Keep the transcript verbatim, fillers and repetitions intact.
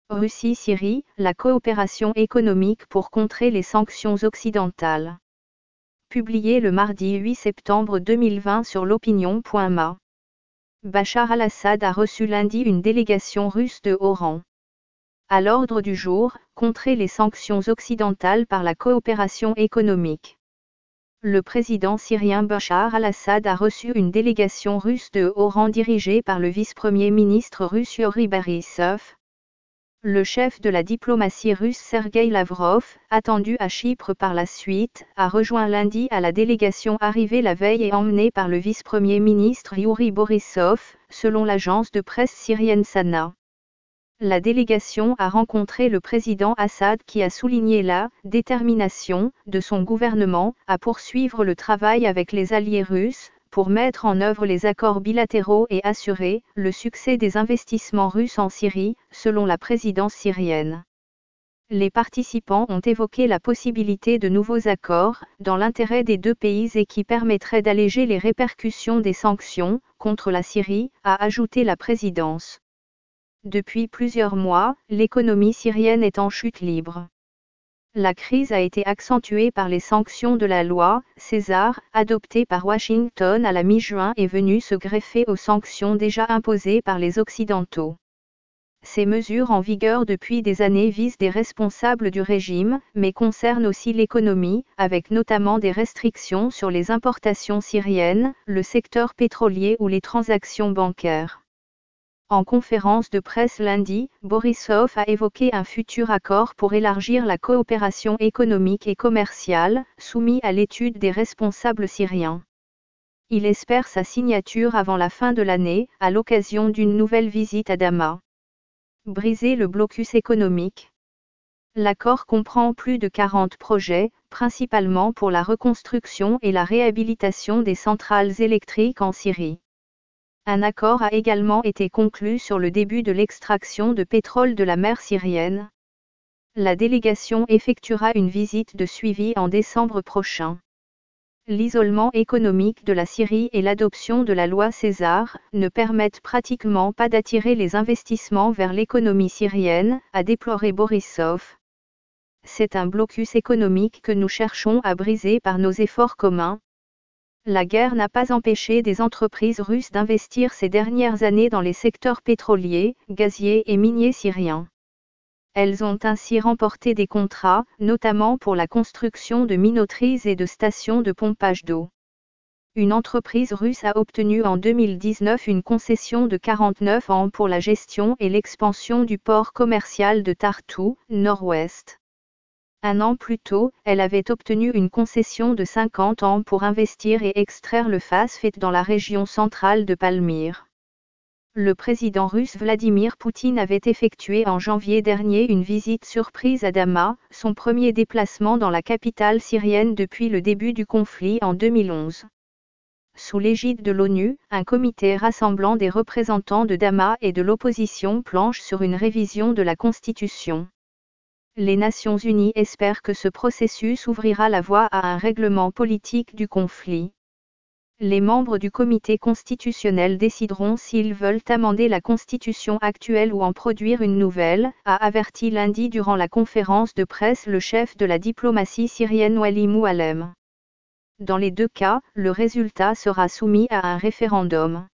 Russie-Syrie, la coopération économique pour contrer les sanctions occidentales. Publié le mardi huit septembre deux mille vingt sur l'opinion point m a. Bachar al-Assad a reçu lundi une délégation russe de haut rang. À l'ordre du jour, contrer les sanctions occidentales par la coopération économique. Le président syrien Bachar al-Assad a reçu une délégation russe de haut rang dirigée par le vice-premier ministre russe Yuri Borisov. Le chef de la diplomatie russe Sergueï Lavrov, attendu à Chypre par la suite, a rejoint lundi à la délégation arrivée la veille et emmenée par le vice-premier ministre Yuri Borisov, selon l'agence de presse syrienne Sana. La délégation a rencontré le président Assad qui a souligné la détermination de son gouvernement à poursuivre le travail avec les alliés russes, pour mettre en œuvre les accords bilatéraux et assurer le succès des investissements russes en Syrie, selon la présidence syrienne. Les participants ont évoqué la possibilité de nouveaux accords, dans l'intérêt des deux pays et qui permettraient d'alléger les répercussions des sanctions contre la Syrie, a ajouté la présidence. Depuis plusieurs mois, l'économie syrienne est en chute libre. La crise a été accentuée par les sanctions de la loi César, adoptée par Washington à la mi-juin et venue se greffer aux sanctions déjà imposées par les Occidentaux. Ces mesures en vigueur depuis des années visent des responsables du régime, mais concernent aussi l'économie, avec notamment des restrictions sur les importations syriennes, le secteur pétrolier ou les transactions bancaires. En conférence de presse lundi, Borisov a évoqué un futur accord pour élargir la coopération économique et commerciale, soumis à l'étude des responsables syriens. Il espère sa signature avant la fin de l'année, à l'occasion d'une nouvelle visite à Damas. Briser le blocus économique. L'accord comprend plus de quarante projets, principalement pour la reconstruction et la réhabilitation des centrales électriques en Syrie. Un accord a également été conclu sur le début de l'extraction de pétrole de la mer syrienne. La délégation effectuera une visite de suivi en décembre prochain. L'isolement économique de la Syrie et l'adoption de la loi César ne permettent pratiquement pas d'attirer les investissements vers l'économie syrienne, a déploré Borisov. C'est un blocus économique que nous cherchons à briser par nos efforts communs. La guerre n'a pas empêché des entreprises russes d'investir ces dernières années dans les secteurs pétroliers, gaziers et miniers syriens. Elles ont ainsi remporté des contrats, notamment pour la construction de minoteries et de stations de pompage d'eau. Une entreprise russe a obtenu en deux mille dix-neuf une concession de quarante-neuf ans pour la gestion et l'expansion du port commercial de Tartou, nord-ouest. Un an plus tôt, elle avait obtenu une concession de cinquante ans pour investir et extraire le phosphate dans la région centrale de Palmyre. Le président russe Vladimir Poutine avait effectué en janvier dernier une visite surprise à Damas, son premier déplacement dans la capitale syrienne depuis le début du conflit en deux mille onze. Sous l'égide de l'ONU, un comité rassemblant des représentants de Damas et de l'opposition planche sur une révision de la Constitution. Les Nations Unies espèrent que ce processus ouvrira la voie à un règlement politique du conflit. Les membres du comité constitutionnel décideront s'ils veulent amender la constitution actuelle ou en produire une nouvelle, a averti lundi durant la conférence de presse le chef de la diplomatie syrienne Wali Moualem. Dans les deux cas, le résultat sera soumis à un référendum.